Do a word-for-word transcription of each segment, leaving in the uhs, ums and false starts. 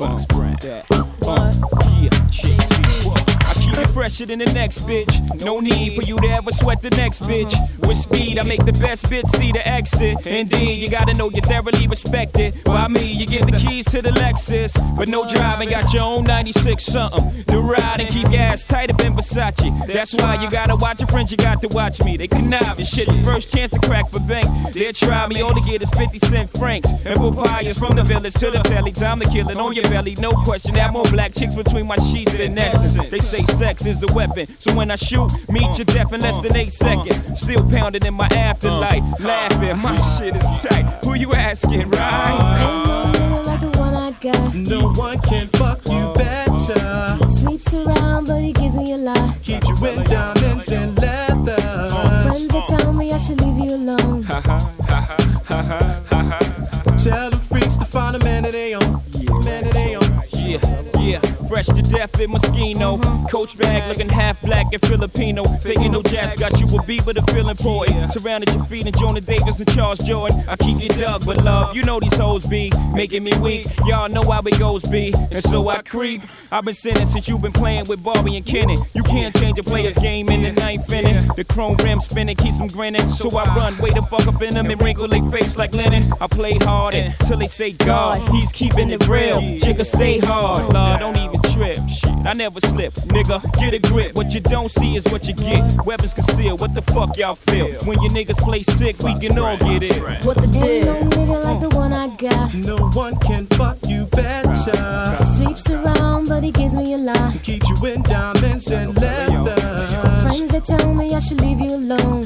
Fox Brown. Uh, yeah, chicks, I keep it fresher than the next bitch. No need for you to ever sweat the next bitch. With speed, I make the best bitch see the exit. Indeed, you gotta know you're thoroughly respected. By me, you get the keys to the Lexus. But no driving, got your own ninety-six something. The ride and keep your ass tight up in Versace. That's why you gotta watch your friends, you got to watch me. They connive and shit. The first chance to crack for bank. They'll try me, all they get is fifty cent francs. And papayas from the village to the telly. Time to kill it on your belly, no question. Have more black chicks between my sheets than essence. They say sex is a weapon, so when I shoot, meet your death in less than eight seconds. Still pounding in my afterlife, laughing, my shit is tight. Who you asking, right? Ain't no nigga like the one I got. No one can fuck you better. Sleeps around, but he gives me a lot. Keeps you in diamonds and leather. Friends that tell me I should leave you alone. Ha ha ha ha ha ha ha. Tell the freaks to find a man that they own. Man that they own. Yeah, yeah, fresh to death in Moschino. Coach bag looking half black and Filipino. Faking no jazz, got you a beat, but a feeling important. Surrounded your feet in Jonah Davis and Charles Jordan. I keep you dug with love, you know these hoes be making me weak. Y'all know how it goes be, and so I creep. I've been sinning since you've been playing with Barbie and Kenny. You can't change a player's game in the ninth inning. The chrome rim spinning keeps them grinning. So I run, way the fuck up in them and wrinkle their face like linen. I play hard until they say God, he's keeping it real. Chicka stay hard, Lord, don't even trip. Shit, I never slip, nigga, get a grip. What you don't see is what you get. Weapons concealed, what the fuck y'all feel? When your niggas play sick, we can all get it. What the deal? Ain't no nigga like the one I got. No one can fuck you better. Sleeps around, but he gives me a lot. Keeps you in diamonds and leather. Friends that tell me I should leave you alone.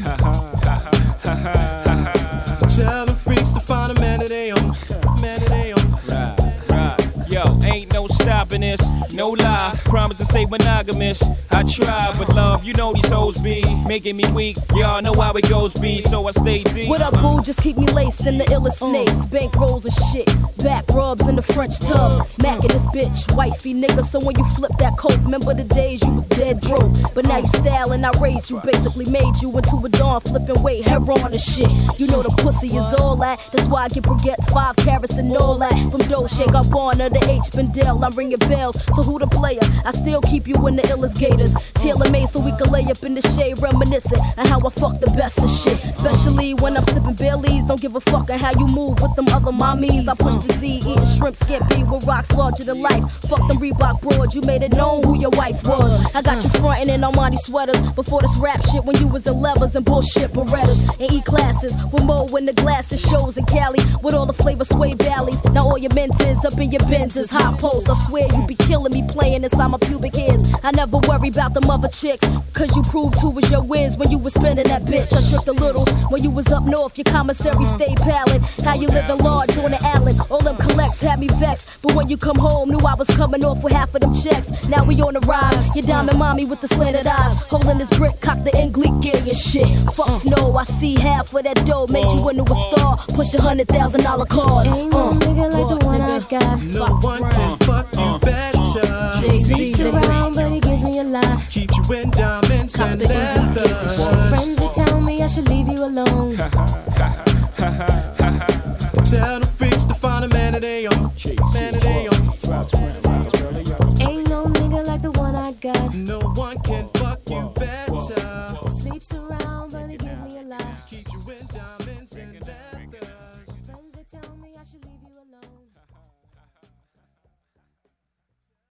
Tell the freaks to find a man that they own. Man that they own. Yo, ain't no stopping this, no lie. Promise to stay monogamous. I try, but love, you know these hoes be making me weak. Y'all know how it goes be, so I stay deep. What up, boo? Just keep me laced in the illest snakes. Bank rolls and shit, back rubs in the French tub. Macking this bitch, wifey nigga. So when you flip that coat, remember the days you was dead broke. But now you styling, I raised you, basically made you into a dawn flipping weight, hair on and shit. You know the pussy is all that. That's why I get baguettes, five carats and all that. From dough shake up on her, the H. Bendel, I'm ringing bells, so who the player? I still keep you in the illest gators. Tailor made so we can lay up in the shade, reminiscing on how I fuck the best of shit. Especially when I'm sipping Baileys, don't give a fuck on how you move with them other mommies. I push the Z, eating shrimp scampi with rocks larger than life. Fuck them Reebok broads, you made it known who your wife was. I got you frontin' in Armani sweaters before this rap shit when you was in levers and bullshit Berettas and E classes with Mo in the glasses, shows in Cali with all the flavor sway valleys. Now all your menses up in your Benzes, hot post. I swear you be killing me playing inside my pubic hairs. I never worry about them other chicks, cause you proved who was your whiz when you was spending that bitch. I tripped a little when you was up north, your commissary stayed pallid. How you living large on the island, all them collects had me vexed. But when you come home, knew I was coming off with half of them checks. Now we on the rise, your diamond mommy with the slanted eyes, holding this brick, cock the English gear and shit. Fuck no, I see half of that dough, made you into a star, push a hundred thousand dollar cars. Ain't no uh, nigga like the one I got. No one can fuck you better. Sleeps around, but he gives me a lot. Keeps you in diamonds and leather. Friends that tell me I should leave you alone. Tell the freaks to find a man that they own. Man that they own.